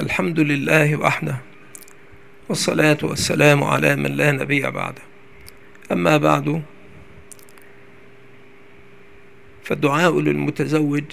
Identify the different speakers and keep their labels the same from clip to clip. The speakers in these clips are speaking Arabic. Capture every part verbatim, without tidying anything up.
Speaker 1: الحمد لله وحده، والصلاة والسلام على من لا نبي بعده. أما بعد، فالدعاء للمتزوج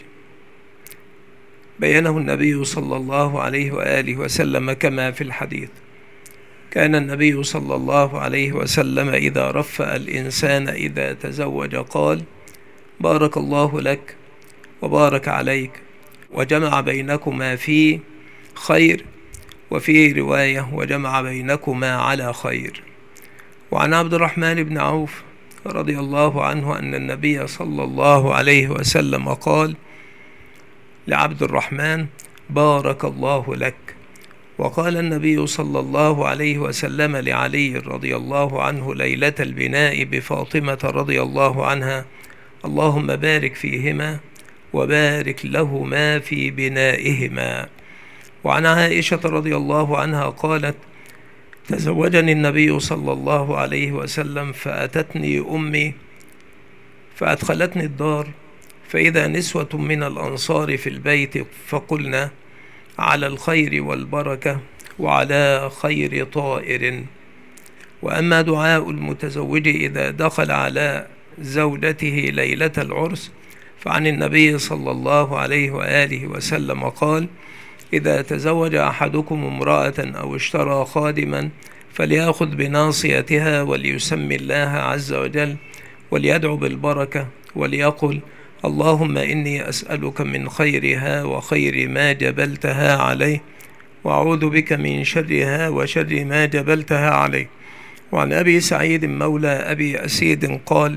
Speaker 1: بينه النبي صلى الله عليه وآله وسلم كما في الحديث. كان النبي صلى الله عليه وسلم إذا رفأ الإنسان إذا تزوج قال: بارك الله لك وبارك عليك وجمع بينكما في خير، وفي رواية وجمع بينكما على خير. وعن عبد الرحمن بن عوف رضي الله عنه أن النبي صلى الله عليه وسلم قال لعبد الرحمن: بارك الله لك. وقال النبي صلى الله عليه وسلم لعلي رضي الله عنه ليلة البناء بفاطمة رضي الله عنها: اللهم بارك فيهما وبارك لهما في بنائهما. وعن عائشة رضي الله عنها قالت: تزوجني النبي صلى الله عليه وسلم فأتتني أمي فأدخلتني الدار، فإذا نسوة من الأنصار في البيت، فقلنا: على الخير والبركة وعلى خير طائر. وأما دعاء المتزوج إذا دخل على زوجته ليلة العرس، فعن النبي صلى الله عليه وآله وسلم قال: إذا تزوج أحدكم امرأة أو اشترى خادما فليأخذ بناصيتها وليسمي الله عز وجل وليدعو بالبركة وليقل: اللهم إني أسألك من خيرها وخير ما جبلتها عليه، وأعوذ بك من شرها وشر ما جبلتها عليه. وعن أبي سعيد مولى أبي أسيد قال: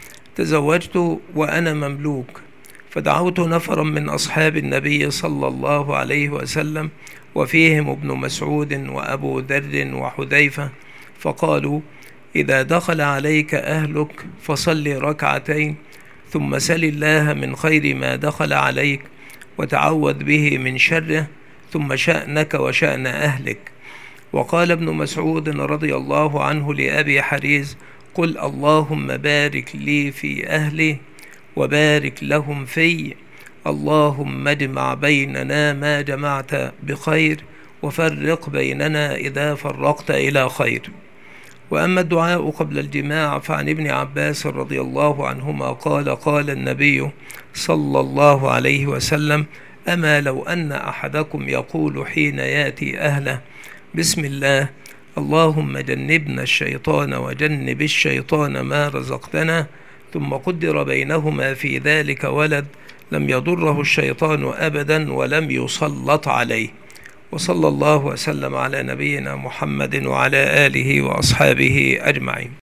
Speaker 1: تزوجت وأنا مملوك، فدعوت نفرا من أصحاب النبي صلى الله عليه وسلم، وفيهم ابن مسعود وأبو ذر وحذيفة، فقالوا: إذا دخل عليك أهلك فصل ركعتين، ثم سل الله من خير ما دخل عليك وتعوذ به من شره، ثم شأنك وشأن أهلك. وقال ابن مسعود رضي الله عنه لأبي حريز: قل اللهم بارك لي في أهلي وبارك لهم في، اللهم اجمع بيننا ما جمعت بخير، وفرق بيننا إذا فرقت إلى خير. وأما الدعاء قبل الجماع، فعن ابن عباس رضي الله عنهما قال: قال النبي صلى الله عليه وسلم: أما لو أن أحدكم يقول حين يأتي أهله: بسم الله، اللهم جنبنا الشيطان وجنب الشيطان ما رزقتنا، ثم قدر بينهما في ذلك ولد، لم يضره الشيطان أبدا ولم يسلط عليه. وصلى الله وسلم على نبينا محمد وعلى آله وأصحابه أجمعين.